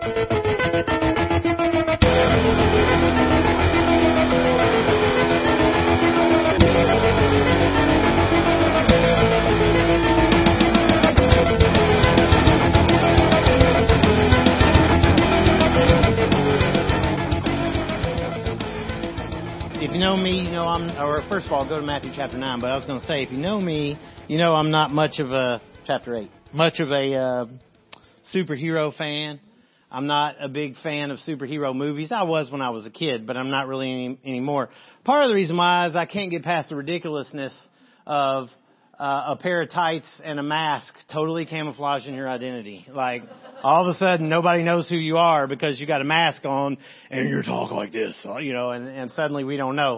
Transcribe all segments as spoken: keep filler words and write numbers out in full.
If you know me, you know I'm, or first of all, go to Matthew chapter nine, but I was going to say, if you know me, you know I'm not much of a, chapter eight, much of a uh, superhero fan. I'm not a big fan of superhero movies. I was when I was a kid, but I'm not really any, anymore. Part of the reason why is I can't get past the ridiculousness of uh, a pair of tights and a mask totally camouflaging your identity. Like, all of a sudden, nobody knows who you are because you got a mask on and you're talking like this, you know, and, and suddenly we don't know.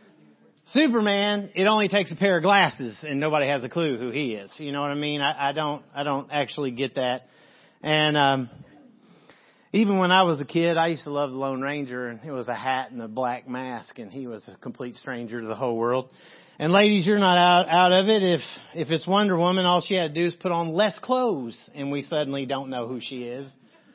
Superman, it only takes a pair of glasses and nobody has a clue who he is. You know what I mean? I, I don't, I don't actually get that. And, um, even when I was a kid, I used to love the Lone Ranger, and it was a hat and a black mask, and he was a complete stranger to the whole world. And ladies, you're not out, out of it. If, if it's Wonder Woman, all she had to do is put on less clothes and we suddenly don't know who she is.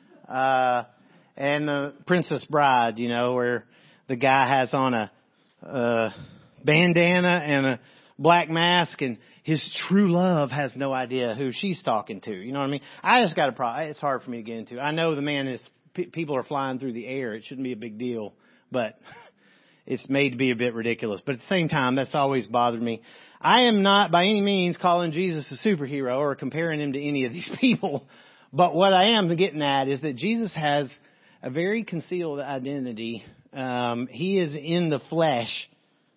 Uh, and the Princess Bride, you know, where the guy has on a, uh, bandana and a black mask and his true love has no idea who she's talking to. You know what I mean? I just got a problem. It's hard for me to get into. I know the man is, p- people are flying through the air. It shouldn't be a big deal, but it's made to be a bit ridiculous. But at the same time, that's always bothered me. I am not by any means calling Jesus a superhero or comparing him to any of these people. But what I am getting at is that Jesus has a very concealed identity. Um, he is in the flesh,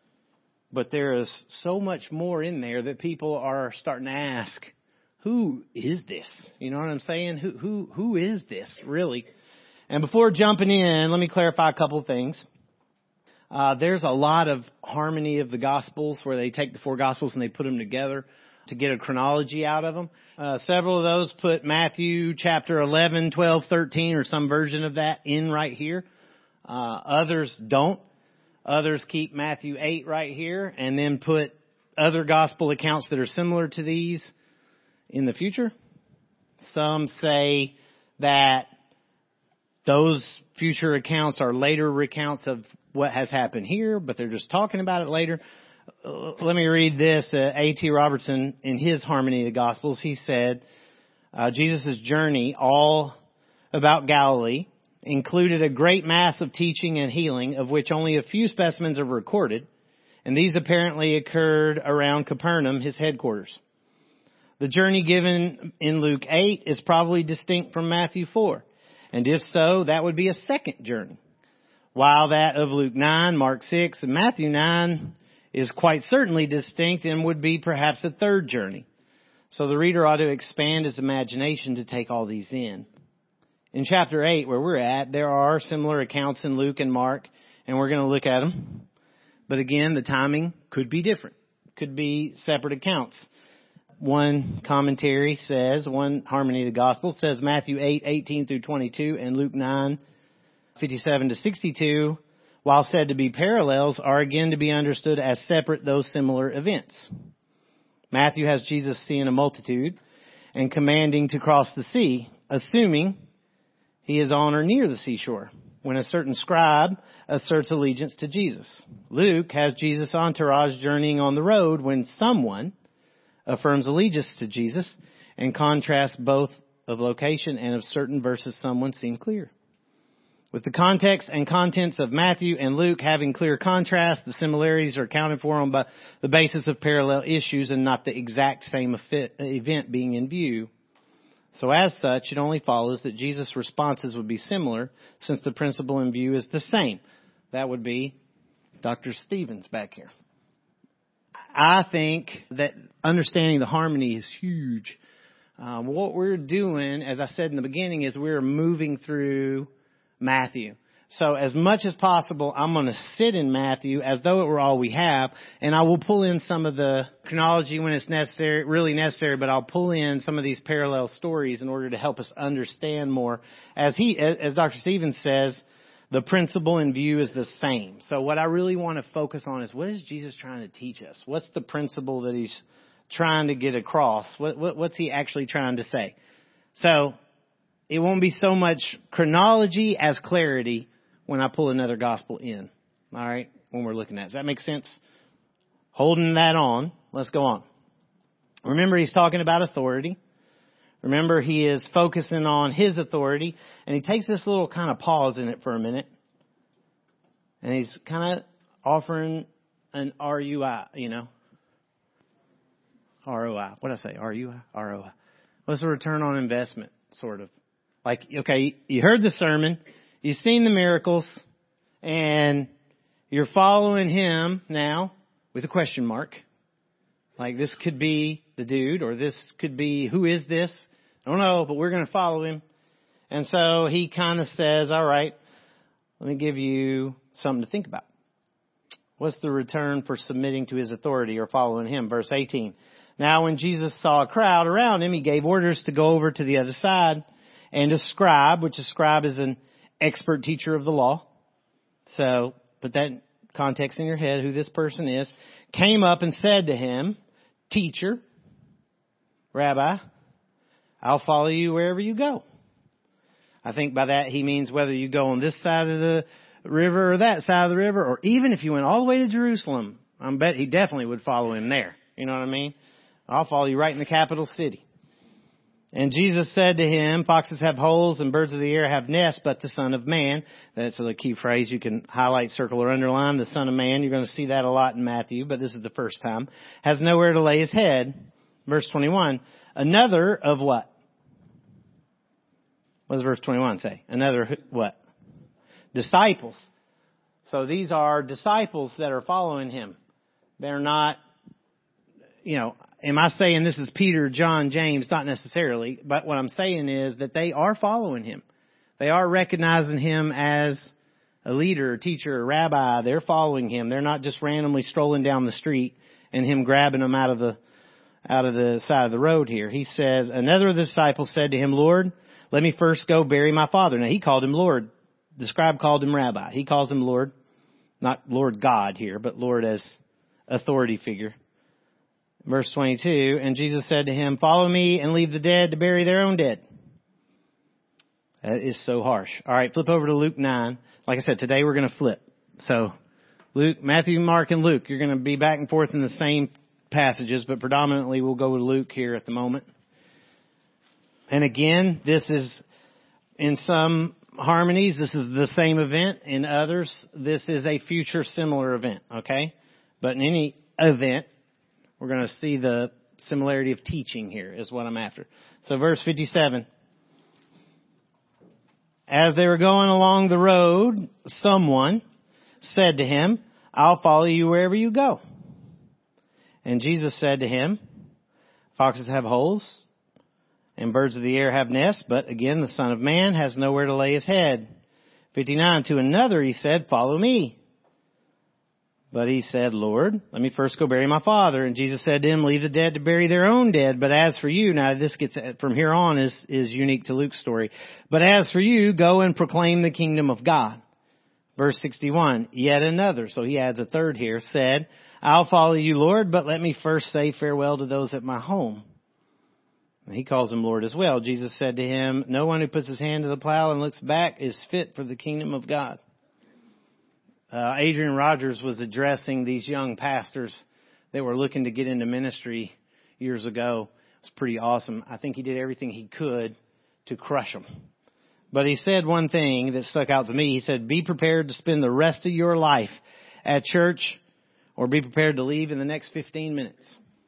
but there is so much more in there that people are starting to ask, who is this? You know what I'm saying? Who, who, who is this really? And before jumping in, let me clarify a couple of things. Uh, there's a lot of harmony of the Gospels where they take the four Gospels and they put them together to get a chronology out of them. Uh, several of those put Matthew chapter eleven, twelve, thirteen or some version of that in right here. Uh, others don't. Others keep Matthew eight right here and then put other Gospel accounts that are similar to these in the future. Some say that those future accounts are later recounts of what has happened here, but they're just talking about it later. Uh, let me read this. Uh, A T Robertson, in his Harmony of the Gospels, he said, uh, Jesus' journey all about Galilee included a great mass of teaching and healing, of which only a few specimens are recorded, and these apparently occurred around Capernaum, his headquarters. The journey given in Luke eight is probably distinct from Matthew four, and if so, that would be a second journey. While that of Luke nine, Mark six, and Matthew nine is quite certainly distinct and would be perhaps a third journey. So the reader ought to expand his imagination to take all these in. In chapter eight, where we're at, there are similar accounts in Luke and Mark, and we're going to look at them. But again, the timing could be different. Could be separate accounts. One commentary says, one Harmony of the Gospel says Matthew eight, eighteen through twenty-two, and Luke nine, fifty-seven to sixty-two, while said to be parallels, are again to be understood as separate, though similar events. Matthew has Jesus seeing a multitude and commanding to cross the sea, assuming he is on or near the seashore, when a certain scribe asserts allegiance to Jesus. Luke has Jesus' entourage journeying on the road when someone affirms allegiance to Jesus and contrasts both of location and of certain versus someone seem clear. With the context and contents of Matthew and Luke having clear contrast, the similarities are accounted for on by the basis of parallel issues and not the exact same event being in view. So as such, it only follows that Jesus' responses would be similar since the principle in view is the same. That would be Doctor Stevens back here. I think that understanding the harmony is huge. Um, what we're doing, as I said in the beginning, is we're moving through Matthew. So as much as possible, I'm going to sit in Matthew as though it were all we have, and I will pull in some of the chronology when it's necessary, really necessary, but I'll pull in some of these parallel stories in order to help us understand more. As he, as Doctor Stevens says, the principle in view is the same. So what I really want to focus on is, what is Jesus trying to teach us? What's the principle that he's trying to get across? What, what, what's he actually trying to say? So it won't be so much chronology as clarity when I pull another gospel in. All right, when we're looking at it. Does that make sense? Holding that on, let's go on. Remember, he's talking about authority. Remember, he is focusing on his authority, and he takes this little kind of pause in it for a minute, and he's kind of offering an R U I, you know, R O I. What did I say? R U I? R O I. What's a return on investment, sort of? Like, okay, you heard the sermon, you've seen the miracles, and you're following him now with a question mark. Like, this could be the dude, or this could be, who is this? I don't know, but we're going to follow him. And so he kind of says, all right, let me give you something to think about. What's the return for submitting to his authority or following him? Verse eighteen. Now when Jesus saw a crowd around him, he gave orders to go over to the other side. And a scribe, which a scribe is an expert teacher of the law. So put that context in your head, who this person is, came up and said to him, Teacher, Rabbi, I'll follow you wherever you go. I think by that he means whether you go on this side of the river or that side of the river, or even if you went all the way to Jerusalem, I bet he definitely would follow him there. You know what I mean? I'll follow you right in the capital city. And Jesus said to him, foxes have holes and birds of the air have nests, but the Son of Man, that's a key phrase you can highlight, circle, or underline, the Son of Man. You're going to see that a lot in Matthew, but this is the first time. Has nowhere to lay his head. Verse twenty-one. Another of what? What does verse twenty-one say? Another what? Disciples. So these are disciples that are following him. They're not, you know, am I saying this is Peter, John, James? Not necessarily. But what I'm saying is that they are following him. They are recognizing him as a leader, a teacher, a rabbi. They're following him. They're not just randomly strolling down the street and him grabbing them out of the, out of the side of the road here. He says, another of the disciples said to him, Lord, let me first go bury my father. Now he called him Lord. The scribe called him Rabbi. He calls him Lord. Not Lord God here, but Lord as authority figure. Verse twenty-two, and Jesus said to him, follow me and leave the dead to bury their own dead. That is so harsh. All right, flip over to Luke nine. Like I said, today we're going to flip. So Luke, Matthew, Mark, and Luke, you're going to be back and forth in the same passages, but predominantly we'll go with Luke here at the moment. And again, this is in some harmonies, this is the same event. In others, this is a future similar event, okay? But in any event, we're going to see the similarity of teaching here is what I'm after. So verse fifty-seven. As they were going along the road, someone said to him, I'll follow you wherever you go. And Jesus said to him, foxes have holes and birds of the air have nests, but again, the Son of Man has nowhere to lay his head. fifty-nine. To another he said, follow me. But he said, Lord, let me first go bury my father. And Jesus said to him, leave the dead to bury their own dead. But as for you, now this gets from here on is, is unique to Luke's story. But as for you, go and proclaim the kingdom of God. Verse sixty-one, yet another, so he adds a third here, said, I'll follow you, Lord, but let me first say farewell to those at my home. And he calls him Lord as well. Jesus said to him, no one who puts his hand to the plow and looks back is fit for the kingdom of God. Uh, Adrian Rogers was addressing these young pastors that were looking to get into ministry years ago. It was pretty awesome. I think he did everything he could to crush them. But he said one thing that stuck out to me. He said, be prepared to spend the rest of your life at church or be prepared to leave in the next fifteen minutes.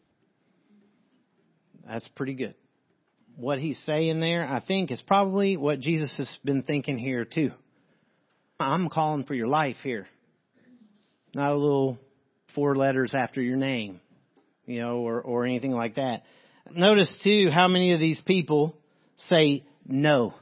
That's pretty good. What he's saying there, I think, is probably what Jesus has been thinking here too. I'm calling for your life here. Not a little four letters after your name, you know, or, or anything like that. Notice too how many of these people say no.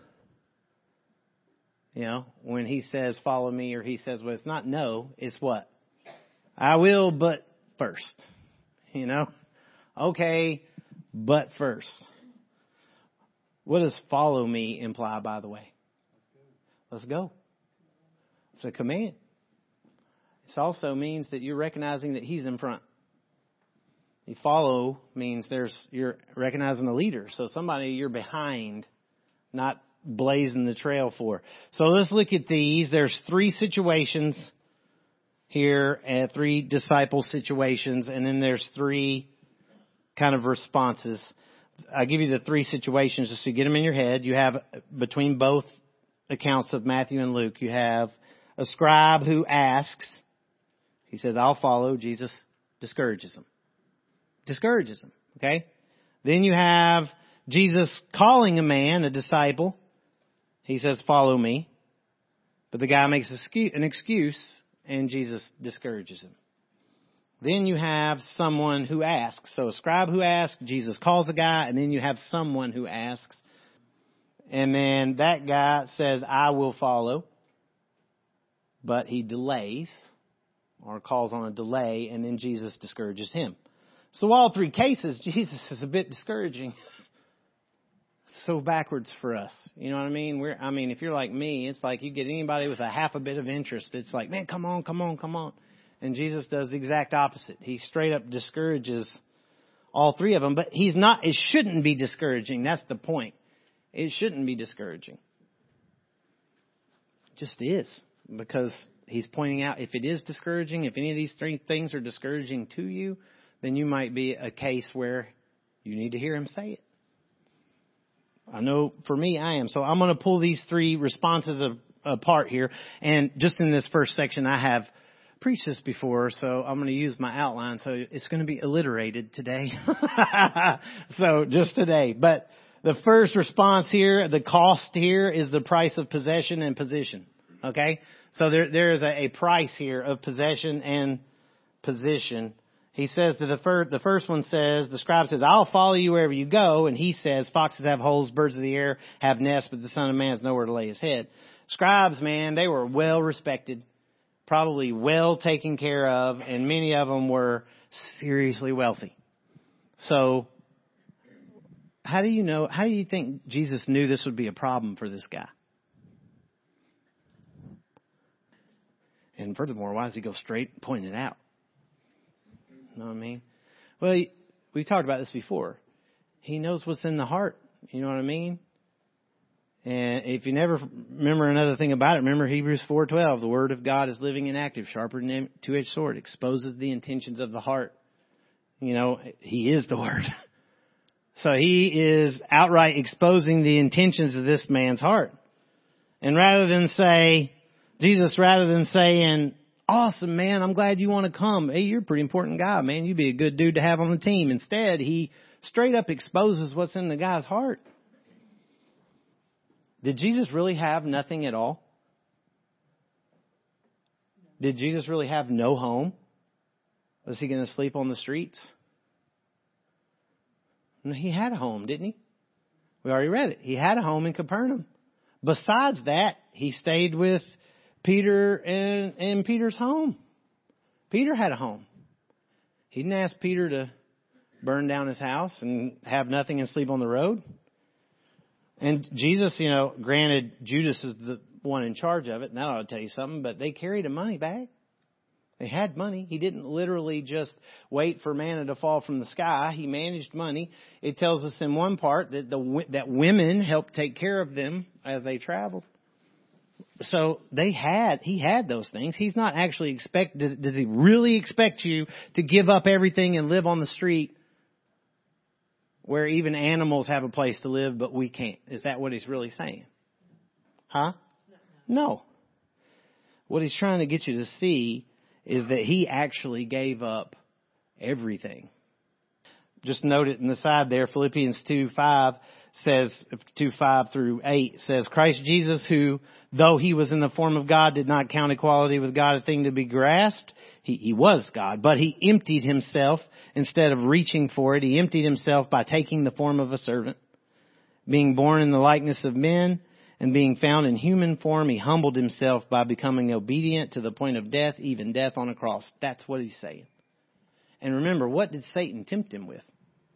You know, when he says follow me, or he says, well, it's not no, it's what? I will, but first. You know? Okay, but first. What does follow me imply, by the way? Let's go. It's a command. It also means that you're recognizing that he's in front. You follow means there's you're recognizing the leader. So somebody you're behind, not blazing the trail for. So let's look at these. There's three situations here, and three disciple situations, and then there's three kind of responses. I give you the three situations just to get them in your head. You have, between both accounts of Matthew and Luke, you have a scribe who asks. He says, I'll follow. Jesus discourages him. Discourages him. Okay? Then you have Jesus calling a man, a disciple. He says, follow me. But the guy makes an excuse, and Jesus discourages him. Then you have someone who asks. So a scribe who asks, Jesus calls the guy, and then you have someone who asks. And then that guy says, I will follow. But he delays, or calls on a delay, and then Jesus discourages him. So all three cases, Jesus is a bit discouraging. So backwards for us. You know what I mean? We're, I mean, if you're like me, it's like you get anybody with a half a bit of interest. It's like, man, come on, come on, come on. And Jesus does the exact opposite. He straight up discourages all three of them. But he's not, it shouldn't be discouraging. That's the point. It shouldn't be discouraging. It just is. Because he's pointing out, if it is discouraging, if any of these three things are discouraging to you, then you might be a case where you need to hear him say it. I know for me, I am. So I'm going to pull these three responses of, apart here. And just in this first section, I have preached this before, so I'm going to use my outline. So it's going to be alliterated today. So just today. But the first response here, the cost here is the price of possession and position. Okay? So there, there is a, a price here of possession and position. He says to the first, the first one says, the scribe says, I'll follow you wherever you go. And he says, foxes have holes, birds of the air have nests, but the Son of Man has nowhere to lay his head. Scribes, man, they were well respected, probably well taken care of, and many of them were seriously wealthy. So how do you know, how do you think Jesus knew this would be a problem for this guy? And furthermore, why does he go straight and point it out? You know what I mean? Well, we talked about this before. He knows what's in the heart. You know what I mean? And if you never remember another thing about it, remember Hebrews four twelve. The word of God is living and active, sharper than a two-edged sword, exposes the intentions of the heart. You know, he is the word. So he is outright exposing the intentions of this man's heart. And rather than say, Jesus, rather than saying, awesome, man, I'm glad you want to come. Hey, you're a pretty important guy, man. You'd be a good dude to have on the team. Instead, he straight up exposes what's in the guy's heart. Did Jesus really have nothing at all? Did Jesus really have no home? Was he going to sleep on the streets? No, he had a home, didn't he? We already read it. He had a home in Capernaum. Besides that, he stayed with Peter in, in Peter's home. Peter had a home. He didn't ask Peter to burn down his house and have nothing and sleep on the road. And Jesus, you know, granted Judas is the one in charge of it, and that ought to tell you something, but they carried a money bag. They had money. He didn't literally just wait for manna to fall from the sky. He managed money. It tells us in one part that the that women helped take care of them as they traveled. So they had, he had those things. He's not actually expect, does, does he really expect you to give up everything and live on the street where even animals have a place to live, but we can't? Is that what he's really saying? Huh? No. What he's trying to get you to see is that he actually gave up everything. Just note it in the side there, Philippians two five says, two five through eight says, Christ Jesus, who, though he was in the form of God, did not count equality with God a thing to be grasped. He, he was God, but he emptied himself instead of reaching for it. He emptied himself by taking the form of a servant. Being born in the likeness of men and being found in human form, he humbled himself by becoming obedient to the point of death, even death on a cross. That's what he's saying. And remember, what did Satan tempt him with?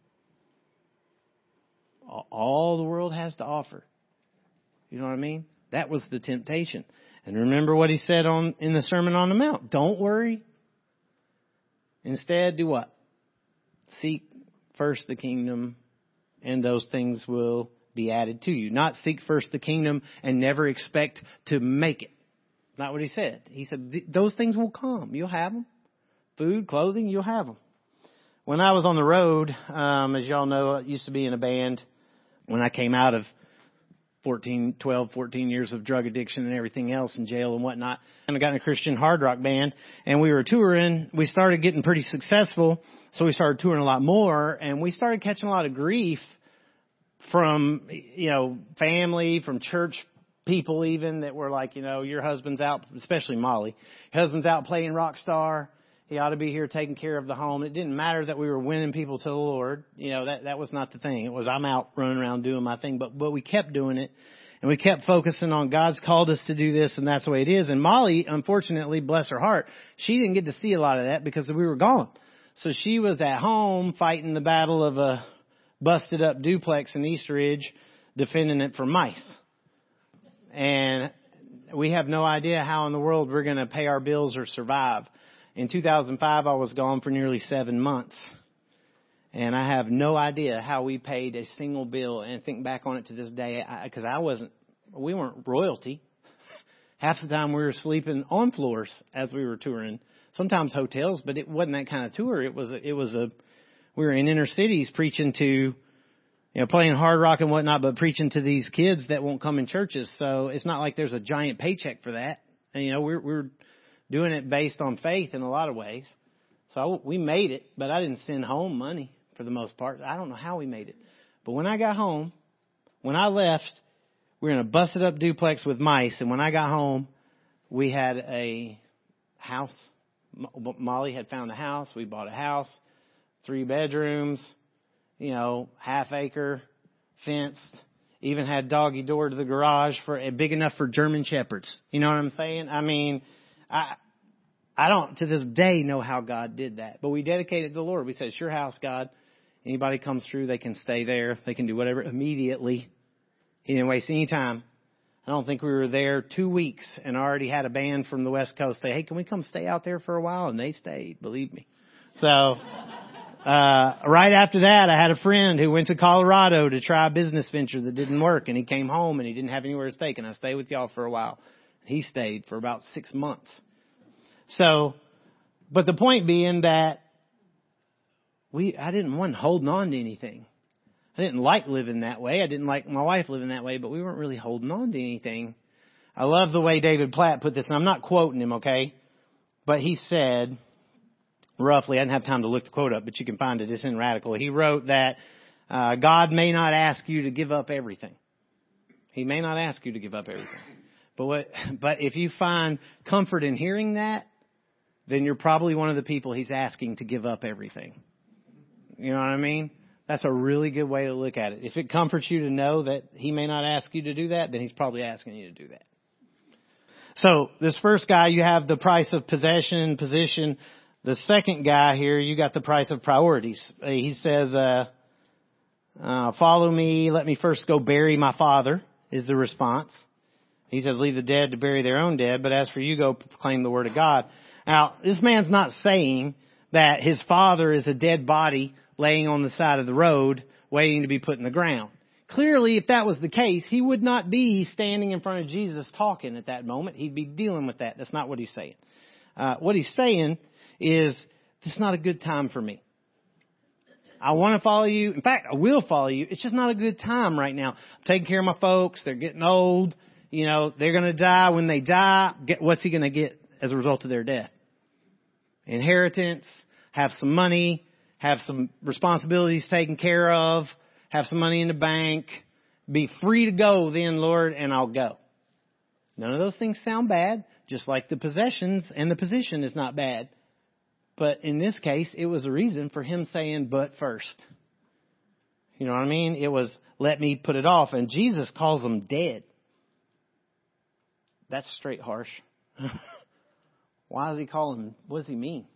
All the world has to offer. You know what I mean? That was the temptation. And remember what he said on in the Sermon on the Mount. Don't worry. Instead, do what? Seek first the kingdom, and those things will be added to you. Not seek first the kingdom and never expect to make it. Not what he said. He said, those things will come. You'll have them. Food, clothing, you'll have them. When I was on the road, um, as y'all know, I used to be in a band when I came out of fourteen, twelve, fourteen years of drug addiction and everything else in jail and whatnot. And I got in a Christian hard rock band and we were touring. We started getting pretty successful. So we started touring a lot more and we started catching a lot of grief from, you know, family, from church people even that were like, you know, your husband's out, especially Molly. Your husband's out playing rock star. He ought to be here taking care of the home. It didn't matter that we were winning people to the Lord. You know, that, that was not the thing. It was I'm out running around doing my thing. But, but we kept doing it and we kept focusing on God's called us to do this and that's the way it is. And Molly, unfortunately, bless her heart, she didn't get to see a lot of that because we were gone. So she was at home fighting the battle of a busted up duplex in East Ridge, defending it from mice. And we have no idea how in the world we're going to pay our bills or survive. In two thousand five, I was gone for nearly seven months. And I have no idea how we paid a single bill. And think back on it to this day, because I, I wasn't, we weren't royalty. Half the time we were sleeping on floors as we were touring. Sometimes hotels, but it wasn't that kind of tour. It was, a, it was a, we were in inner cities preaching to, you know, playing hard rock and whatnot, but preaching to these kids that won't come in churches. So it's not like there's a giant paycheck for that. And, you know, we're, we're doing it based on faith in a lot of ways. So we made it, but I didn't send home money for the most part. I don't know how we made it. But when I got home, when I left, we were in a busted up duplex with mice. And when I got home, we had a house. Molly had found a house. We bought a house, three bedrooms, you know, half acre, fenced, even had doggy door to the garage for big enough for German shepherds. You know what I'm saying? I mean, I, I don't to this day know how God did that, but we dedicated to the Lord. We said, it's your house, God. Anybody comes through, they can stay there. They can do whatever immediately. He didn't waste any time. I don't think we were there two weeks and already had a band from the West Coast say, hey, can we come stay out there for a while? And they stayed, believe me. So, uh, right after that, I had a friend who went to Colorado to try a business venture that didn't work. And he came home and he didn't have anywhere to stay. Can I stay with y'all for a while? He stayed for about six months. So, but the point being that we, I didn't want holding on to anything. I didn't like living that way. I didn't like my wife living that way, but we weren't really holding on to anything. I love the way David Platt put this, and I'm not quoting him, okay? But he said, roughly, I didn't have time to look the quote up, but you can find it. It's in Radical. He wrote that uh, God may not ask you to give up everything. He may not ask you to give up everything. But what, but if you find comfort in hearing that, then you're probably one of the people he's asking to give up everything. You know what I mean? That's a really good way to look at it. If it comforts you to know that he may not ask you to do that, then he's probably asking you to do that. So this first guy, you have the price of possession, position. The second guy here, you got the price of priorities. He says, uh, uh, follow me. Let me first go bury my father is the response. He says, leave the dead to bury their own dead. But as for you, go proclaim the word of God. Now, this man's not saying that his father is a dead body laying on the side of the road, waiting to be put in the ground. Clearly, if that was the case, he would not be standing in front of Jesus talking at that moment. He'd be dealing with that. That's not what he's saying. Uh, what he's saying is, this is not a good time for me. I want to follow you. In fact, I will follow you. It's just not a good time right now. I'm taking care of my folks. They're getting old. You know, they're going to die. When they die, get, what's he going to get as a result of their death? Inheritance, have some money, have some responsibilities taken care of, have some money in the bank, be free to go then, Lord, and I'll go. None of those things sound bad, just like the possessions and the position is not bad. But in this case, it was a reason for him saying, but first. You know what I mean? It was, let me put it off. And Jesus calls them dead. That's straight harsh. Why does he call them? What does he mean?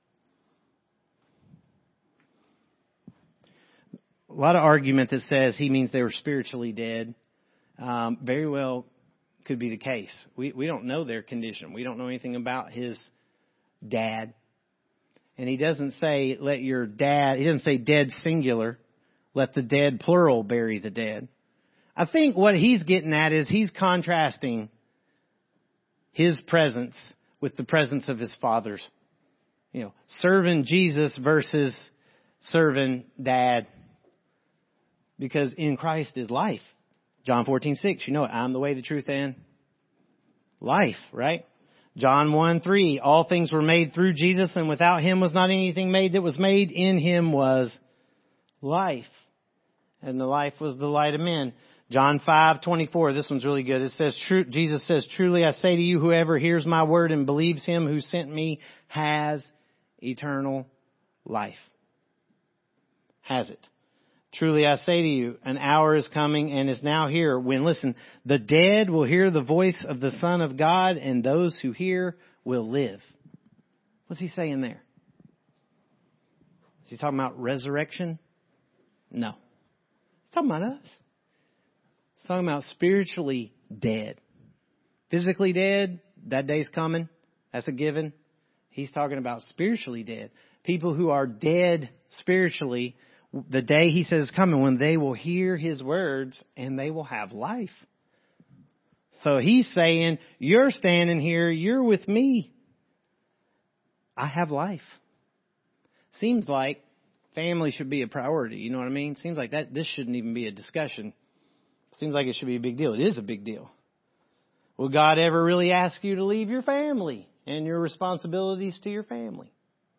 A lot of argument that says he means they were spiritually dead. Um, very well could be the case. We we don't know their condition. We don't know anything about his dad. And he doesn't say, let your dad, he doesn't say dead singular. Let the dead plural bury the dead. I think what he's getting at is he's contrasting his presence with the presence of his Father's. You know, serving Jesus versus serving Dad. Because in Christ is life. John fourteen six, you know it. I'm the way, the truth, and life, right? John one three, all things were made through Jesus, and without him was not anything made that was made. In him was life. And the life was the light of men. John five twenty-four, this one's really good. It says, "True." Jesus says, "Truly I say to you, whoever hears my word and believes him who sent me has eternal life." Has it. Truly I say to you, an hour is coming and is now here when, listen, the dead will hear the voice of the Son of God, and those who hear will live. What's he saying there? Is he talking about resurrection? No. He's talking about us. He's talking about spiritually dead. Physically dead, that day's coming. That's a given. He's talking about spiritually dead. People who are dead spiritually, the day he says is coming when they will hear his words and they will have life. So he's saying, you're standing here, you're with me. I have life. Seems like family should be a priority. You know what I mean? Seems like that this shouldn't even be a discussion. Seems like it should be a big deal. It is a big deal. Will God ever really ask you to leave your family and your responsibilities to your family?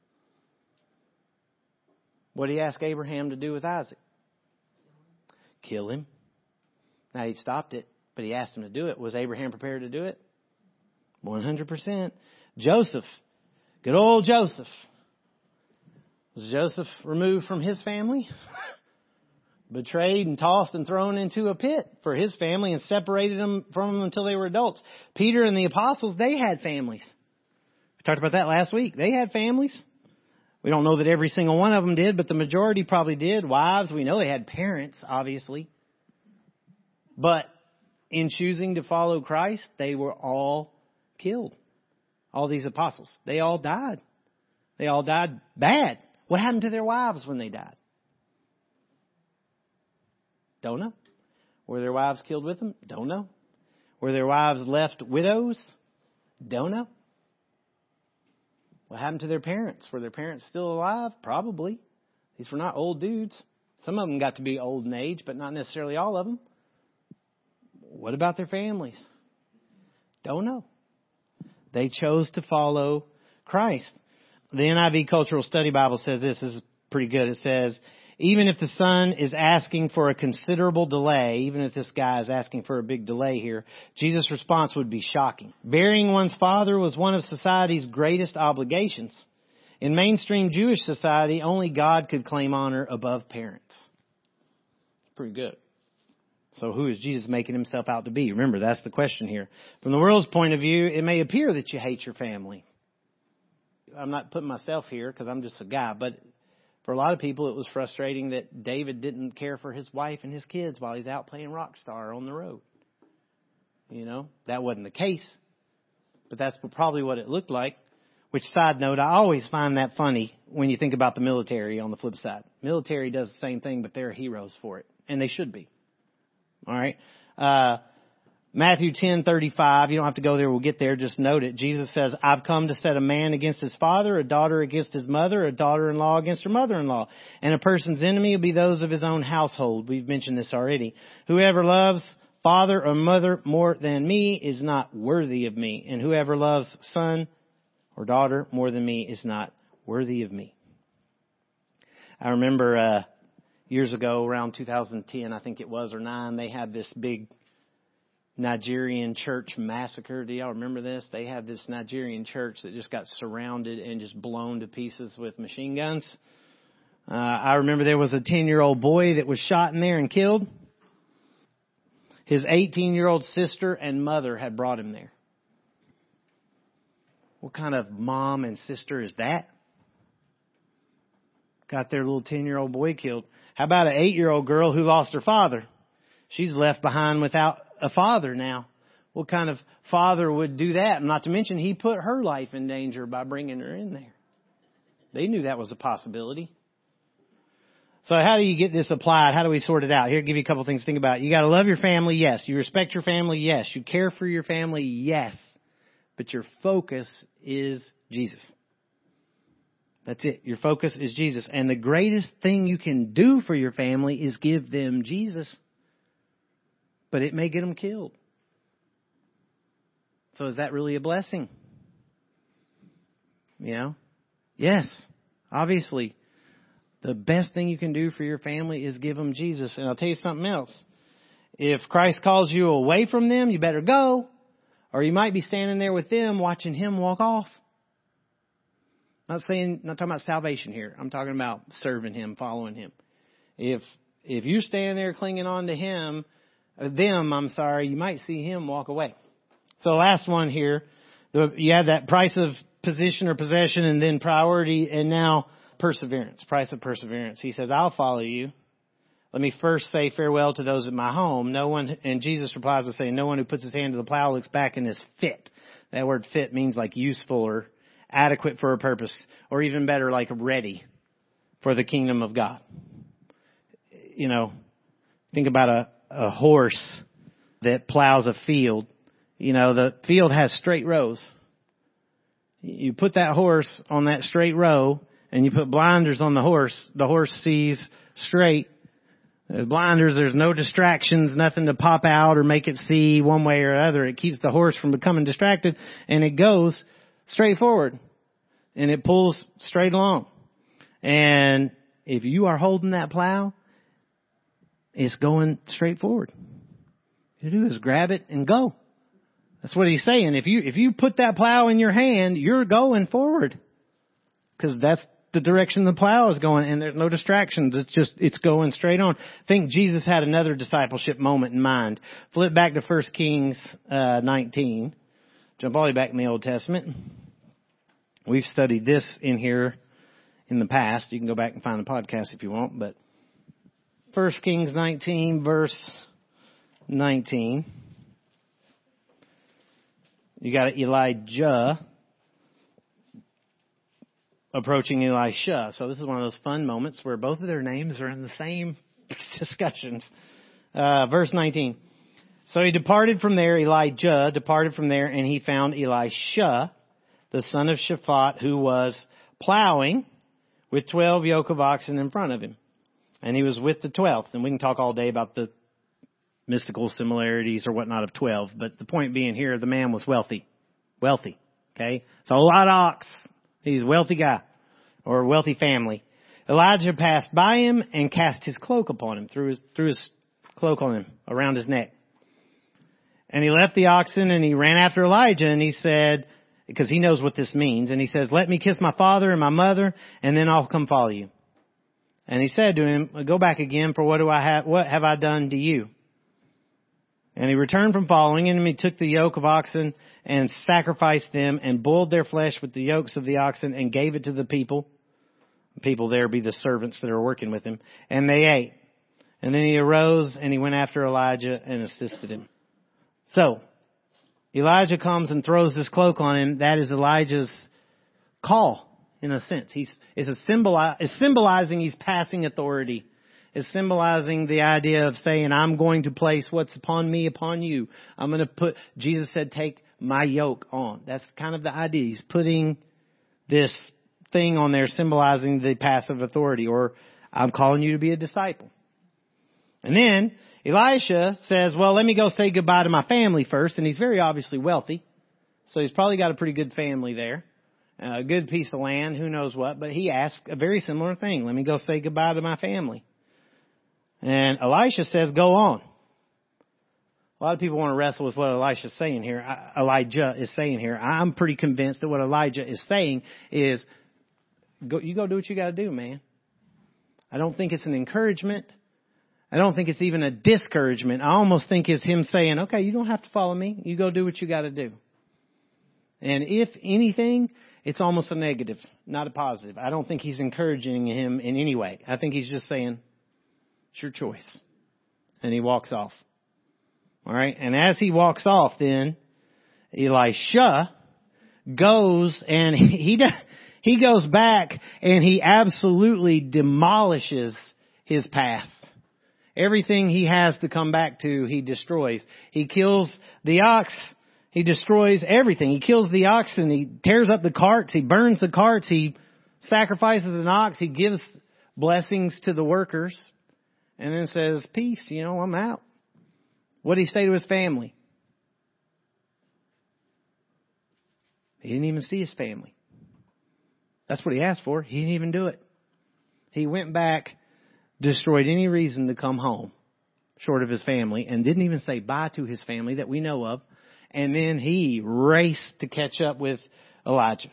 What did he ask Abraham to do with Isaac? Kill him. Now he stopped it, but he asked him to do it. Was Abraham prepared to do it? one hundred percent. Joseph. Good old Joseph. Was Joseph removed from his family? Betrayed and tossed and thrown into a pit for his family and separated them from them until they were adults. Peter and the apostles, they had families. We talked about that last week. They had families. We don't know that every single one of them did, but the majority probably did. Wives, we know they had parents, obviously. But in choosing to follow Christ, they were all killed. All these apostles. They all died. They all died bad. What happened to their wives when they died? Don't know. Were their wives killed with them? Don't know. Were their wives left widows? Don't know. What happened to their parents? Were their parents still alive? Probably. These were not old dudes. Some of them got to be old in age, but not necessarily all of them. What about their families? Don't know. They chose to follow Christ. The N I V Cultural Study Bible says this. This is pretty good. It says, even if the son is asking for a considerable delay, even if this guy is asking for a big delay here, Jesus' response would be shocking. Burying one's father was one of society's greatest obligations. In mainstream Jewish society, only God could claim honor above parents. Pretty good. So who is Jesus making himself out to be? Remember, that's the question here. From the world's point of view, it may appear that you hate your family. I'm not putting myself here because I'm just a guy, but for a lot of people, it was frustrating that David didn't care for his wife and his kids while he's out playing rock star on the road. You know, that wasn't the case, but that's probably what it looked like. Which, side note, I always find that funny when you think about the military on the flip side. Military does the same thing, but they're heroes for it, and they should be. All right. Uh, Matthew ten thirty-five. You don't have to go there. We'll get there. Just note it. Jesus says, I've come to set a man against his father, a daughter against his mother, a daughter-in-law against her mother-in-law. And a person's enemy will be those of his own household. We've mentioned this already. Whoever loves father or mother more than me is not worthy of me. And whoever loves son or daughter more than me is not worthy of me. I remember uh years ago, around two thousand ten, I think it was, or nine, they had this big Nigerian church massacre. Do y'all remember this? They had this Nigerian church that just got surrounded and just blown to pieces with machine guns. Uh, I remember there was a ten-year-old boy that was shot in there and killed. His eighteen-year-old sister and mother had brought him there. What kind of mom and sister is that? Got their little ten-year-old boy killed. How about an eight-year-old girl who lost her father? She's left behind without a father now. What kind of father would do that? Not to mention he put her life in danger by bringing her in there. They knew that was a possibility. So how do you get this applied? How do we sort it out? Here, I'll give you a couple things to think about. You got to love your family, yes. You respect your family, yes. You care for your family, yes. But your focus is Jesus. That's it. Your focus is Jesus. And the greatest thing you can do for your family is give them Jesus. But it may get them killed. So is that really a blessing? You know? Yes, obviously. The best thing you can do for your family is give them Jesus. And I'll tell you something else. If Christ calls you away from them, you better go. Or you might be standing there with them watching Him walk off. Not saying, not talking about salvation here. I'm talking about serving Him, following Him. If if you're standing there clinging on to Him, them, I'm sorry, you might see Him walk away. So last one here, you have that price of position or possession, and then priority, and now perseverance, price of perseverance. He says, I'll follow you. Let me first say farewell to those at my home. No one, and Jesus replies by saying, no one who puts his hand to the plow looks back and is fit. That word fit means like useful or adequate for a purpose, or even better, like ready for the kingdom of God. You know, think about a, a horse that plows a field. You know, the field has straight rows. You put that horse on that straight row, and you put blinders on the horse, the horse sees straight. There's blinders, there's no distractions, nothing to pop out or make it see one way or other. It keeps the horse from becoming distracted, and it goes straight forward. And it pulls straight along. And if you are holding that plow, it's going straight forward. What you do is grab it and go. That's what he's saying. If you if you put that plow in your hand, you're going forward. Because that's the direction the plow is going, and there's no distractions. It's just, it's going straight on. I think Jesus had another discipleship moment in mind. Flip back to First Kings uh, nineteen. Jump all the way back in the Old Testament. We've studied this in here in the past. You can go back and find the podcast if you want. But First Kings nineteen, verse nineteen. You got Elijah approaching Elisha. So this is one of those fun moments where both of their names are in the same discussions. Uh, verse nineteen. So he departed from there, Elijah departed from there, and he found Elisha, the son of Shaphat, who was plowing with twelve yoke of oxen in front of him. And he was with the twelfth. And we can talk all day about the mystical similarities or whatnot of twelve. But the point being here, the man was wealthy. Wealthy. Okay? So a lot of ox. He's a wealthy guy or a wealthy family. Elijah passed by him and cast his cloak upon him, threw his, threw his cloak on him around his neck. And he left the oxen and he ran after Elijah and he said, because he knows what this means, and he says, let me kiss my father and my mother and then I'll come follow you. And he said to him, go back again, for what do I have, what have I done to you? And he returned from following him, and he took the yoke of oxen and sacrificed them and boiled their flesh with the yokes of the oxen and gave it to the people. The people there be the servants that are working with him. And they ate. And then he arose and he went after Elijah and assisted him. So, Elijah comes and throws this cloak on him. That is Elijah's call, in a sense. He's, it's, a symboli- it's symbolizing he's passing authority. Is symbolizing the idea of saying, I'm going to place what's upon me upon you. I'm going to put, Jesus said, take my yoke on. That's kind of the idea. He's putting this thing on there symbolizing the passive authority, or I'm calling you to be a disciple. And then Elisha says, well, let me go say goodbye to my family first. And he's very obviously wealthy. So he's probably got a pretty good family there. A good piece of land, who knows what. But he asked a very similar thing. Let me go say goodbye to my family. And Elisha says, go on. A lot of people want to wrestle with what Elisha's saying here. Elijah is saying here. I'm pretty convinced that what Elijah is saying is, go, you go do what you got to do, man. I don't think it's an encouragement. I don't think it's even a discouragement. I almost think it's him saying, okay, you don't have to follow me. You go do what you got to do. And if anything, it's almost a negative, not a positive. I don't think he's encouraging him in any way. I think he's just saying, it's your choice. And he walks off. All right. And as he walks off, then Elisha goes and he does, he goes back and he absolutely demolishes his past. Everything he has to come back to, he destroys. He kills the ox. He destroys everything. He kills the oxen. He tears up the carts. He burns the carts. He sacrifices an ox. He gives blessings to the workers. And then says, peace, you know, I'm out. What did he say to his family? He didn't even see his family. That's what he asked for. He didn't even do it. He went back, destroyed any reason to come home, short of his family, and didn't even say bye to his family that we know of. And then he raced to catch up with Elijah.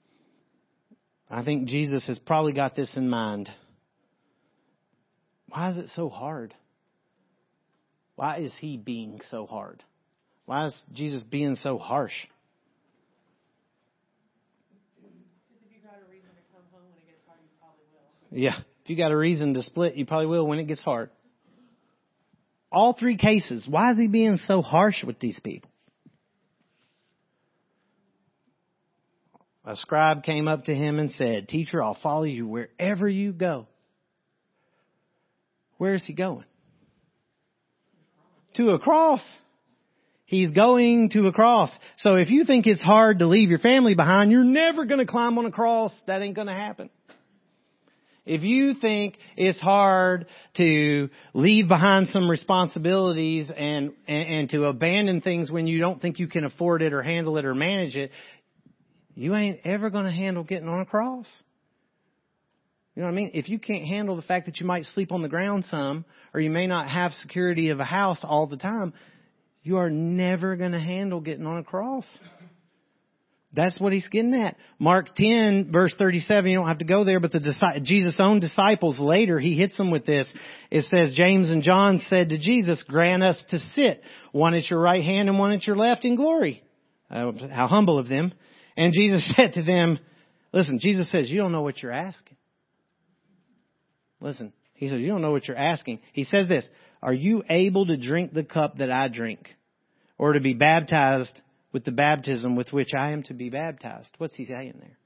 I think Jesus has probably got this in mind. Why is it so hard? Why is he being so hard? Why is Jesus being so harsh? If you got a reason to come home when it gets hard, you probably will. Yeah, if you got a reason to split, you probably will when it gets hard. All three cases, why is he being so harsh with these people? A scribe came up to him and said, Teacher, I'll follow you wherever you go. Where is he going? To a cross. He's going to a cross. So if you think it's hard to leave your family behind, you're never going to climb on a cross. That ain't going to happen. If you think it's hard to leave behind some responsibilities and, and, and to abandon things when you don't think you can afford it or handle it or manage it, you ain't ever going to handle getting on a cross. You know what I mean? If you can't handle the fact that you might sleep on the ground some, or you may not have security of a house all the time, you are never going to handle getting on a cross. That's what he's getting at. Mark ten, verse thirty-seven, you don't have to go there, but the Jesus' own disciples later, he hits them with this. It says, James and John said to Jesus, grant us to sit, one at your right hand and one at your left in glory. Uh, how humble of them. And Jesus said to them, listen, Jesus says, you don't know what you're asking. Listen, he says, you don't know what you're asking. He says this, are you able to drink the cup that I drink, or to be baptized with the baptism with which I am to be baptized? What's he saying there?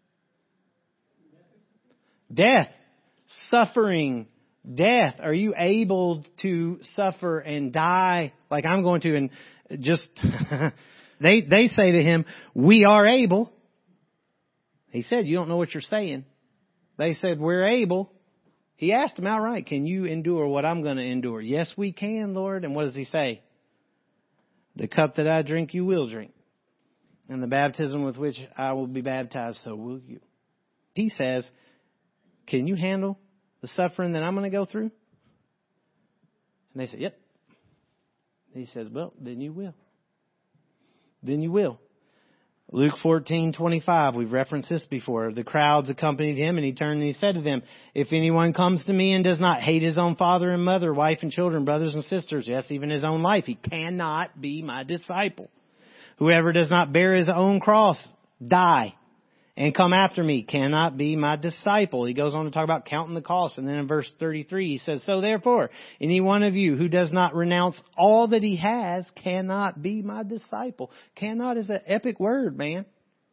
Death, suffering, death. Are you able to suffer and die like I'm going to? And just, they, they say to him, we are able. He said, you don't know what you're saying. They said, we're able. He asked him outright, can you endure what I'm going to endure? Yes, we can, Lord. And what does he say? The cup that I drink, you will drink. And the baptism with which I will be baptized, so will you. He says, can you handle the suffering that I'm going to go through? And they said, yep. He says, well, then you will. Then you will. Luke fourteen twenty-five, we've referenced this before. The crowds accompanied him, and he turned and he said to them, if anyone comes to me and does not hate his own father and mother, wife and children, brothers and sisters, yes, even his own life, he cannot be my disciple. Whoever does not bear his own cross, die, and come after me, cannot be my disciple. He goes on to talk about counting the cost. And then in verse thirty-three, he says, so therefore, any one of you who does not renounce all that he has cannot be my disciple. Cannot is an epic word, man.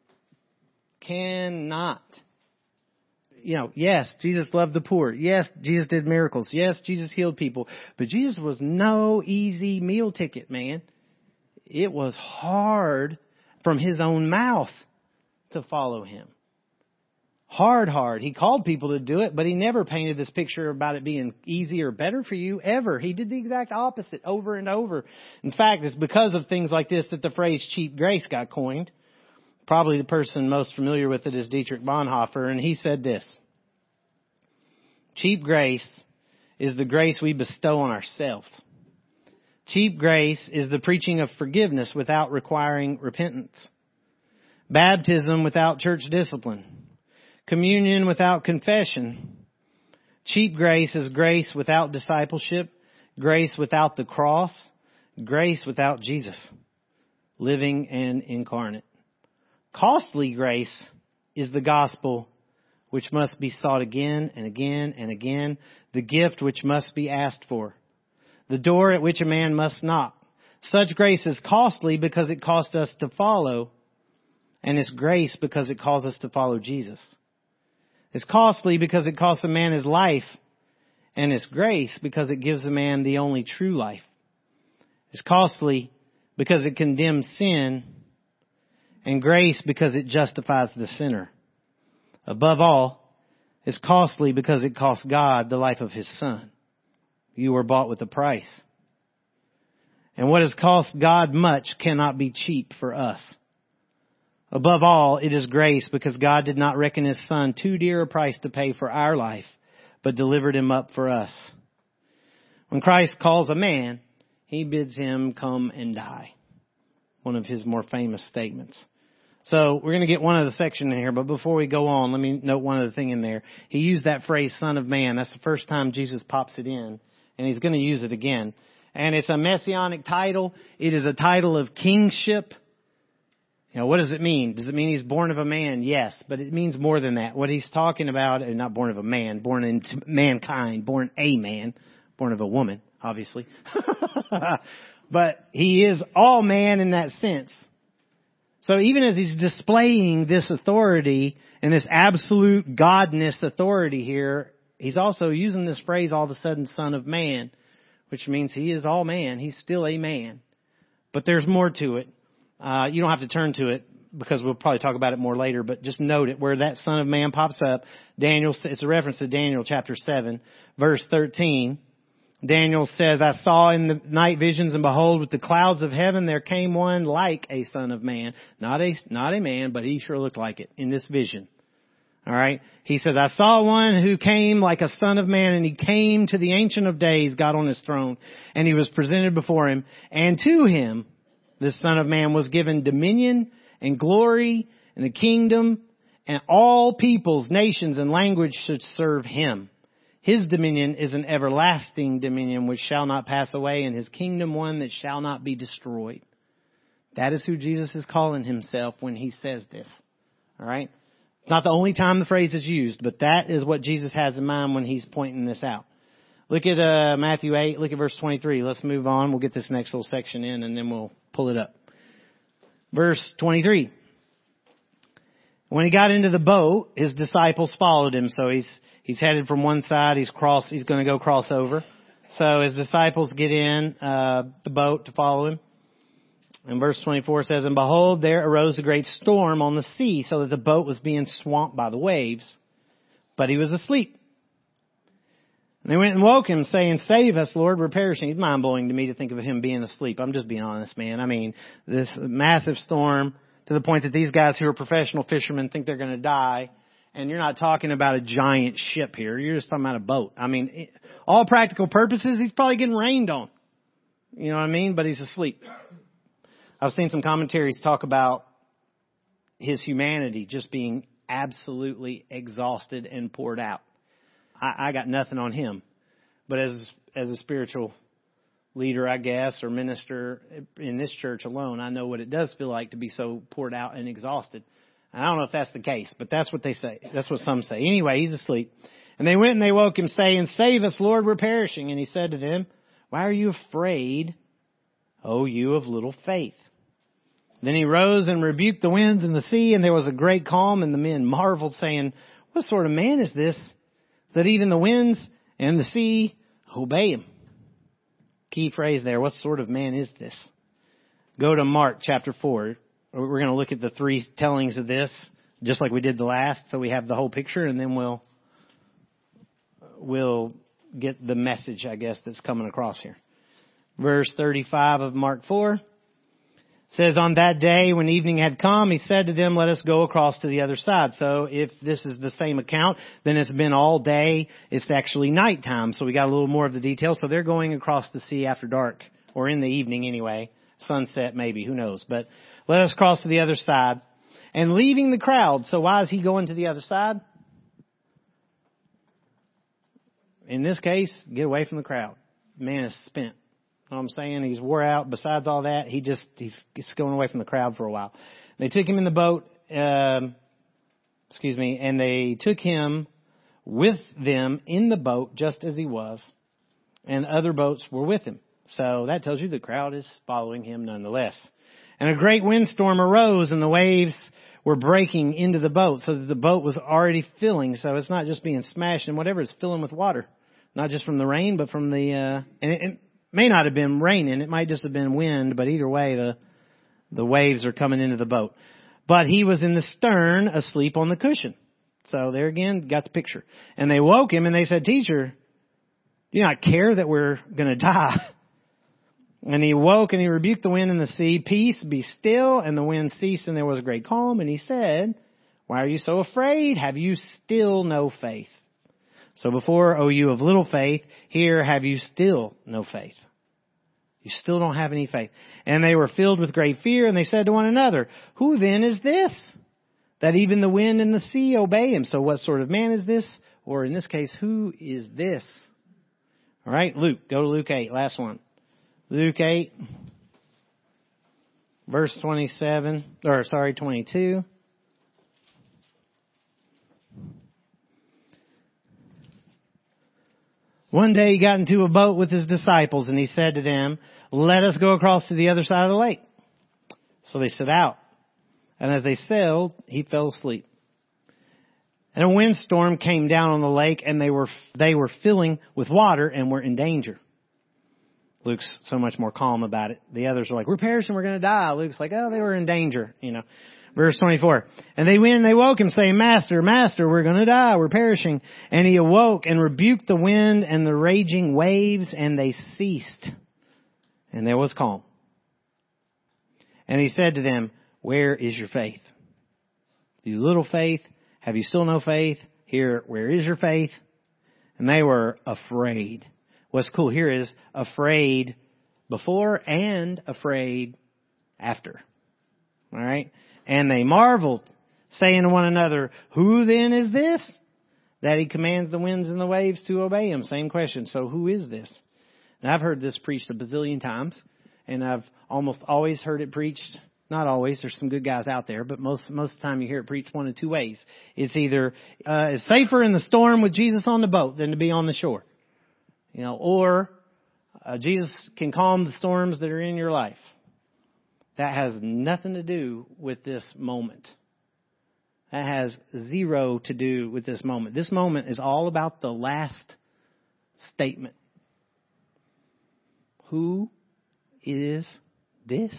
Cannot. You know, yes, Jesus loved the poor. Yes, Jesus did miracles. Yes, Jesus healed people. But Jesus was no easy meal ticket, man. It was hard from his own mouth to follow him. Hard, hard. He called people to do it, but he never painted this picture about it being easy or better for you, ever. He did the exact opposite over and over. In fact, it's because of things like this that the phrase cheap grace got coined. Probably the person most familiar with it is Dietrich Bonhoeffer, and he said this. Cheap grace is the grace we bestow on ourselves. Cheap grace is the preaching of forgiveness without requiring repentance. Baptism without church discipline. Communion without confession. Cheap grace is grace without discipleship. Grace without the cross. Grace without Jesus, living and incarnate. Costly grace is the gospel which must be sought again and again and again. The gift which must be asked for. The door at which a man must knock. Such grace is costly because it costs us to follow. And it's grace because it calls us to follow Jesus. It's costly because it costs a man his life. And it's grace because it gives a man the only true life. It's costly because it condemns sin. And grace because it justifies the sinner. Above all, it's costly because it cost God the life of His Son. You were bought with a price. And what has cost God much cannot be cheap for us. Above all, it is grace because God did not reckon His Son too dear a price to pay for our life, but delivered Him up for us. When Christ calls a man, He bids him come and die. One of His more famous statements. So we're going to get one other section in here, but before we go on, let me note one other thing in there. He used that phrase, Son of Man. That's the first time Jesus pops it in, and He's going to use it again. And it's a messianic title. It is a title of kingship. You know, what does it mean? Does it mean He's born of a man? Yes, but it means more than that. What He's talking about, and not born of a man, born into mankind, born a man, born of a woman, obviously. But He is all man in that sense. So even as He's displaying this authority and this absolute godness authority here, He's also using this phrase all of a sudden, Son of Man, which means He is all man. He's still a man. But there's more to it. Uh, you don't have to turn to it because we'll probably talk about it more later, but just note it where that Son of Man pops up. Daniel, it's a reference to Daniel chapter seven, verse thirteen. Daniel says, I saw in the night visions, and behold, with the clouds of heaven there came one like a Son of Man. Not a, not a man, but he sure looked like it in this vision. All right. He says, I saw one who came like a Son of Man, and he came to the Ancient of Days, God on His throne, and he was presented before Him. And to Him, this Son of Man, was given dominion and glory and the kingdom, and all peoples, nations, and language should serve Him. His dominion is an everlasting dominion which shall not pass away, and His kingdom one that shall not be destroyed. That is who Jesus is calling Himself when He says this. All right? It's not the only time the phrase is used, but that is what Jesus has in mind when He's pointing this out. Look at uh, Matthew eight. Look at verse twenty-three. Let's move on. We'll get this next little section in, and then we'll pull it up. Verse twenty-three. When He got into the boat, His disciples followed Him. So he's he's headed from one side. He's cross. He's going to go cross over. So His disciples get in uh, the boat to follow Him. And verse twenty-four says, and behold, there arose a great storm on the sea, so that the boat was being swamped by the waves. But He was asleep. And they went and woke Him, saying, save us, Lord, we're perishing. It's mind-blowing to me to think of Him being asleep. I'm just being honest, man. I mean, this massive storm, to the point that these guys who are professional fishermen think they're going to die. And you're not talking about a giant ship here. You're just talking about a boat. I mean, all practical purposes, He's probably getting rained on. You know what I mean? But He's asleep. I've seen some commentaries talk about His humanity just being absolutely exhausted and poured out. I, I got nothing on Him. But as as a spiritual leader, I guess, or minister in this church alone, I know what it does feel like to be so poured out and exhausted. I don't know if that's the case, but that's what they say. That's what some say. Anyway, He's asleep. And they went and they woke Him, saying, save us, Lord, we're perishing. And He said to them, why are you afraid, O you of little faith? Then He rose and rebuked the winds and the sea, and there was a great calm, and the men marveled, saying, what sort of man is this, that even the winds and the sea obey Him? Key phrase there, what sort of man is this? Go to Mark chapter four. We're going to look at the three tellings of this, just like we did the last, so we have the whole picture, and then we'll we'll get the message, I guess, that's coming across here. Verse thirty-five of Mark four says, on that day when evening had come, He said to them, let us go across to the other side. So if this is the same account, then it's been all day. It's actually nighttime. So we got a little more of the details. So they're going across the sea after dark, or in the evening anyway. Sunset maybe, who knows. But let us cross to the other side. And leaving the crowd. So why is He going to the other side? In this case, get away from the crowd. The man is spent. You know what I'm saying? He's wore out. Besides all that, he just, he's, he's going away from the crowd for a while. They took Him in the boat, um, excuse me, and they took Him with them in the boat just as He was, and other boats were with Him. So that tells you the crowd is following Him nonetheless. And a great windstorm arose, and the waves were breaking into the boat, so that the boat was already filling. So it's not just being smashed, and whatever is filling with water. Not just from the rain, but from the, uh, and it, it may not have been raining. It might just have been wind, but either way, the, the waves are coming into the boat. But he was in the stern, asleep on the cushion. So there again, got the picture. And they woke him and they said, Teacher, do you not care that we're going to die? And he woke and he rebuked the wind and the sea. Peace, be still. And the wind ceased and there was a great calm. And he said, why are you so afraid? Have you still no faith? So before, O you of little faith, here have you still no faith. You still don't have any faith. And they were filled with great fear, and they said to one another, who then is this, that even the wind and the sea obey him? So what sort of man is this? Or in this case, who is this? All right, Luke. Go to Luke eight, last one. Luke eight, verse twenty-seven, or sorry, twenty-two. One day he got into a boat with his disciples and he said to them, let us go across to the other side of the lake. So they set out. And as they sailed, he fell asleep. And a windstorm came down on the lake and they were, they were filling with water and were in danger. Luke's so much more calm about it. The others are like, we're perishing, we're going to die. Luke's like, oh, they were in danger, you know. Verse twenty-four. And they went and they woke him saying, Master, Master, we're going to die. We're perishing. And he awoke and rebuked the wind and the raging waves, and they ceased. And there was calm. And he said to them, where is your faith? You little faith, have you still no faith? Here, where is your faith? And they were afraid. What's cool here is afraid before and afraid after. All right. And they marveled, saying to one another, who then is this, that he commands the winds and the waves to obey him? Same question. So who is this? And I've heard this preached a bazillion times, and I've almost always heard it preached. Not always. There's some good guys out there, but most most of the time you hear it preached one of two ways. It's either uh, it's safer in the storm with Jesus on the boat than to be on the shore, you know, or uh, Jesus can calm the storms that are in your life. That has nothing to do with this moment. That has zero to do with this moment. This moment is all about the last statement. Who is this?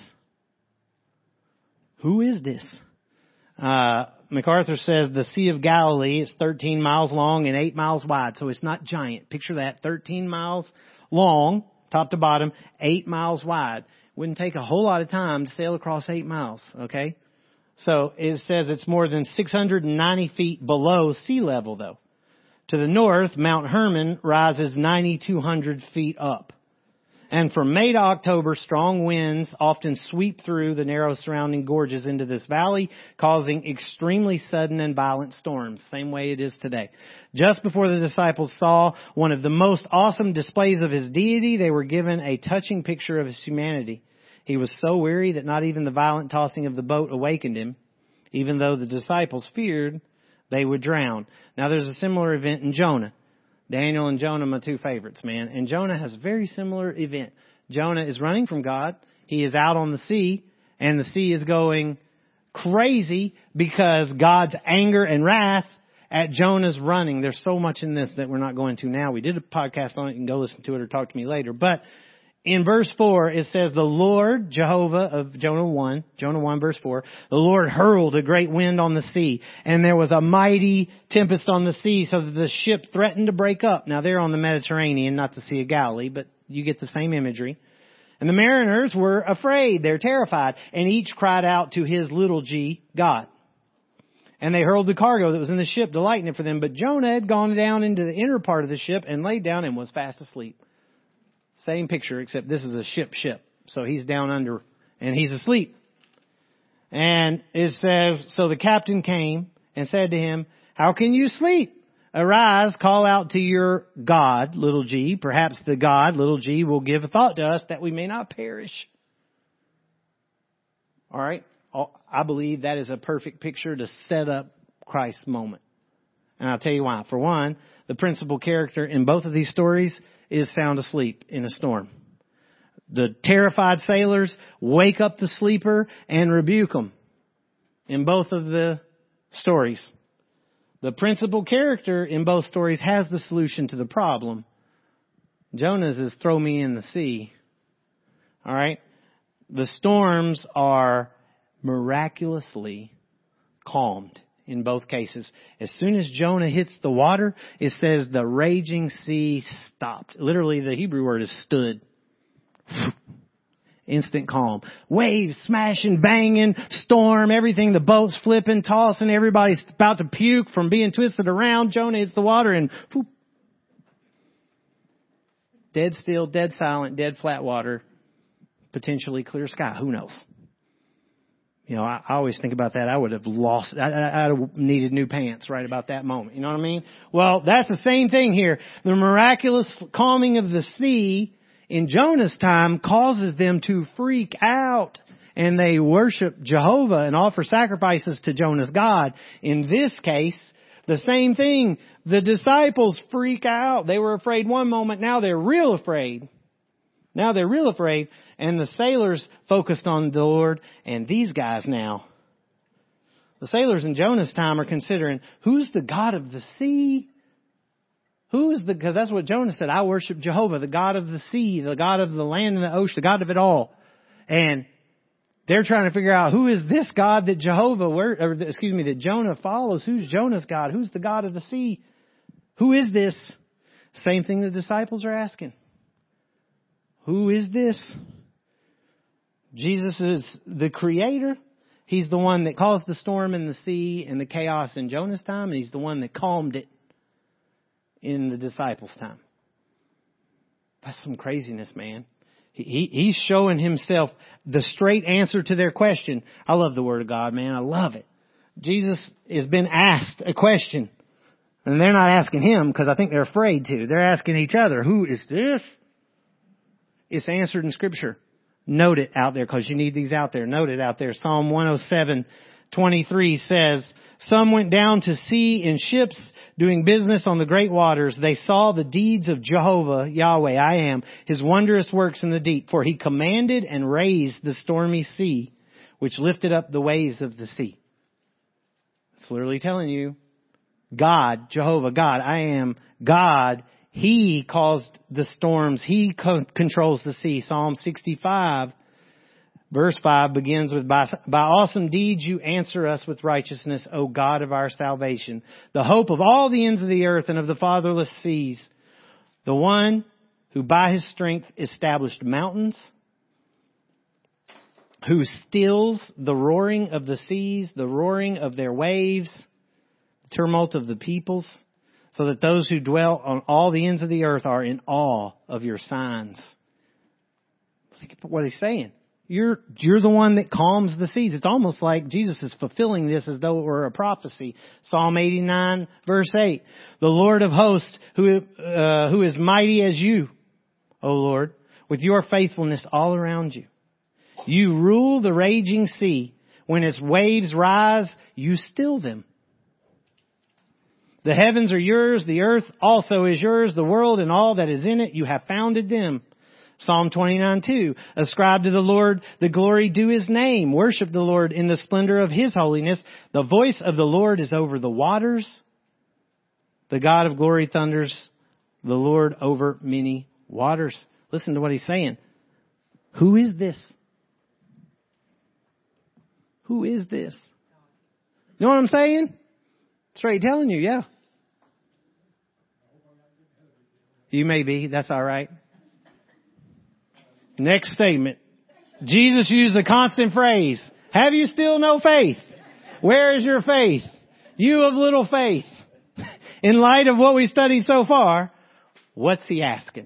Who is this? Uh, MacArthur says the Sea of Galilee is thirteen miles long and eight miles wide. So it's not giant. Picture that. thirteen miles long, top to bottom, eight miles wide. Wouldn't take a whole lot of time to sail across eight miles, okay? So it says it's more than six hundred ninety feet below sea level, though. To the north, Mount Hermon rises nine thousand two hundred feet up. And from May to October, strong winds often sweep through the narrow surrounding gorges into this valley, causing extremely sudden and violent storms, same way it is today. Just before the disciples saw one of the most awesome displays of his deity, they were given a touching picture of his humanity. He was so weary that not even the violent tossing of the boat awakened him, even though the disciples feared they would drown. Now there's a similar event in Jonah. Daniel and Jonah, my two favorites, man. And Jonah has a very similar event. Jonah is running from God. He is out on the sea, and the sea is going crazy because God's anger and wrath at Jonah's running. There's so much in this that we're not going to now. We did a podcast on it. You can go listen to it or talk to me later. But in verse four, it says, the Lord, Jehovah of Jonah one, Jonah one verse four, the Lord hurled a great wind on the sea, and there was a mighty tempest on the sea, so that the ship threatened to break up. Now they're on the Mediterranean, not the Sea of Galilee, but you get the same imagery. And the mariners were afraid, they're terrified, and each cried out to his little g, God. And they hurled the cargo that was in the ship to lighten it for them, but Jonah had gone down into the inner part of the ship and laid down and was fast asleep. Same picture, except this is a ship ship. So he's down under and he's asleep. And it says, so the captain came and said to him, how can you sleep? Arise, call out to your God, little g. Perhaps the God, little g, will give a thought to us that we may not perish. All right. I believe that is a perfect picture to set up Christ's moment. And I'll tell you why. For one, the principal character in both of these stories is found asleep in a storm. The terrified sailors wake up the sleeper and rebuke him in both of the stories. The principal character in both stories has the solution to the problem, Jonah's is throw me in the sea. All right. The storms are miraculously calmed in both cases. As soon as Jonah hits the water, it says the raging sea stopped. Literally, the Hebrew word is stood. Instant calm. Waves smashing, banging, storm, everything. The boat's flipping, tossing. Everybody's about to puke from being twisted around. Jonah hits the water and whoop. Dead still, dead silent, dead flat water. Potentially clear sky. Who knows? You know, I, I always think about that. I would have lost, I, I, I'd have needed new pants right about that moment. You know what I mean? Well, that's the same thing here. The miraculous calming of the sea in Jonah's time causes them to freak out, and they worship Jehovah and offer sacrifices to Jonah's God. In this case, the same thing. The disciples freak out. They were afraid one moment. Now they're real afraid. Now they're real afraid. And the sailors focused on the Lord. And these guys now, the sailors in Jonah's time are considering, who's the God of the sea? Who is the, because that's what Jonah said. I worship Jehovah, the God of the sea, the God of the land and the ocean, the God of it all. And they're trying to figure out, who is this God that Jehovah, or excuse me, that Jonah follows? Who's Jonah's God? Who's the God of the sea? Who is this? Same thing the disciples are asking. Who is this? Jesus is the creator. He's the one that caused the storm in the sea and the chaos in Jonah's time. And he's the one that calmed it in the disciples' time. That's some craziness, man. He, he, he's showing himself the straight answer to their question. I love the Word of God, man. I love it. Jesus has been asked a question. And they're not asking him because I think they're afraid to. They're asking each other, who is this? It's answered in Scripture. Note it out there because you need these out there. Note it out there. Psalm one oh seven twenty-three says, some went down to sea in ships doing business on the great waters. They saw the deeds of Jehovah, Yahweh, I am, his wondrous works in the deep. For he commanded and raised the stormy sea, which lifted up the waves of the sea. It's literally telling you, God, Jehovah, God, I am God. He caused the storms. He co- controls the sea. Psalm sixty-five, verse five begins with, by, by awesome deeds you answer us with righteousness, O God of our salvation, the hope of all the ends of the earth and of the fatherless seas, the one who by his strength established mountains, who stills the roaring of the seas, the roaring of their waves, the tumult of the peoples, so that those who dwell on all the ends of the earth are in awe of your signs. What he's saying. You're, you're the one that calms the seas. It's almost like Jesus is fulfilling this as though it were a prophecy. Psalm eighty-nine, verse eight. The Lord of hosts, who, uh, who is mighty as you, O Lord, with your faithfulness all around you. You rule the raging sea. When its waves rise, you still them. The heavens are yours. The earth also is yours. The world and all that is in it, you have founded them. Psalm twenty-nine two. Ascribe to the Lord the glory due his name. Worship the Lord in the splendor of his holiness. The voice of the Lord is over the waters. The God of glory thunders. The Lord over many waters. Listen to what he's saying. Who is this? Who is this? You know what I'm saying? Straight telling you, yeah. You may be. That's all right. Next statement. Jesus used a constant phrase. Have you still no faith? Where is your faith? You of little faith. In light of what we studied so far, what's he asking?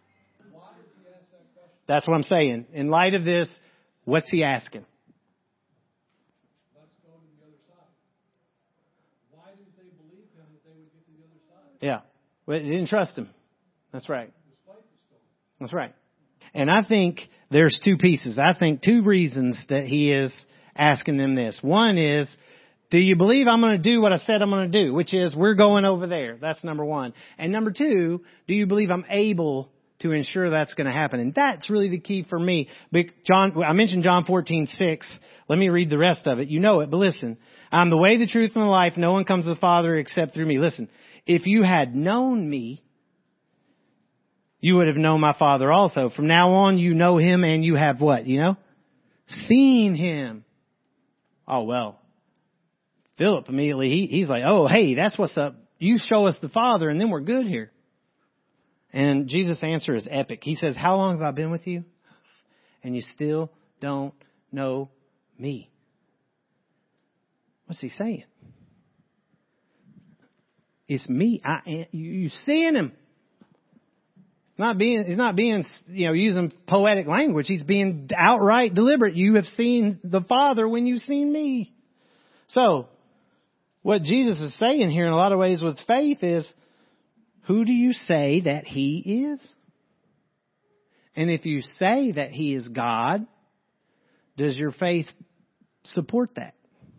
That's what I'm saying. In light of this, what's he asking? Let's go to the other side. Why did they believe him that they would get to the other side? Yeah. Well, they didn't trust him. That's right. Despite the storm. That's right. And I think there's two pieces. I think two reasons that he is asking them this. One is, do you believe I'm going to do what I said I'm going to do? Which is, we're going over there. That's number one. And number two, do you believe I'm able to ensure that's going to happen? And that's really the key for me. John, I mentioned John fourteen six. Let me read the rest of it. You know it, but listen. I'm the way, the truth, and the life. No one comes to the Father except through me. Listen, if you had known me, you would have known my Father also. From now on, you know him and you have what? You know? Seen him. Oh, well. Philip immediately, he, he's like, oh, hey, that's what's up. You show us the Father and then we're good here. And Jesus' answer is epic. He says, how long have I been with you? And you still don't know me. What's he saying? It's me. I, you, you seeing him. Not being, he's not being, you know, using poetic language. He's being outright deliberate. You have seen the Father when you've seen me. So, what Jesus is saying here in a lot of ways with faith is, who do you say that he is? And if you say that he is God, does your faith support that?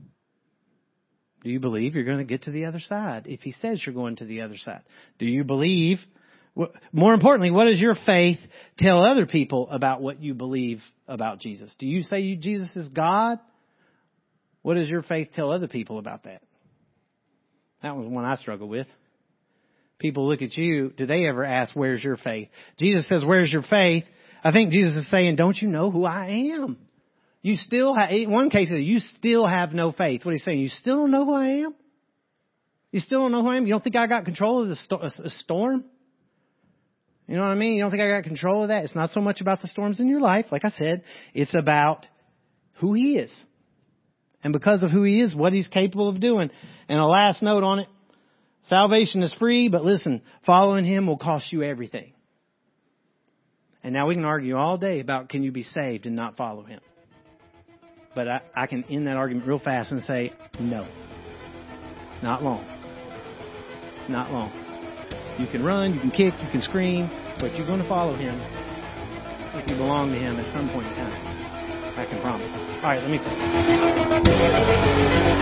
Do you believe you're going to get to the other side if he says you're going to the other side? Do you believe, more importantly, what does your faith tell other people about what you believe about Jesus? Do you say you, Jesus is God? What does your faith tell other people about that? That was one I struggle with. People look at you. Do they ever ask, where's your faith? Jesus says, where's your faith? I think Jesus is saying, don't you know who I am? You still have, in one case, you still have no faith. What he's saying, you still don't know who I am? You still don't know who I am? You don't think I got control of the sto- a storm? You know what I mean? You don't think I got control of that? It's not so much about the storms in your life. Like I said, it's about who he is. And because of who he is, what he's capable of doing. And a last note on it. Salvation is free, but listen, following him will cost you everything. And now we can argue all day about can you be saved and not follow him. But I, I can end that argument real fast and say, no. Not long. Not long. You can run, you can kick, you can scream, but you're going to follow him if you belong to him at some point in time. I can promise. All right, let me pray.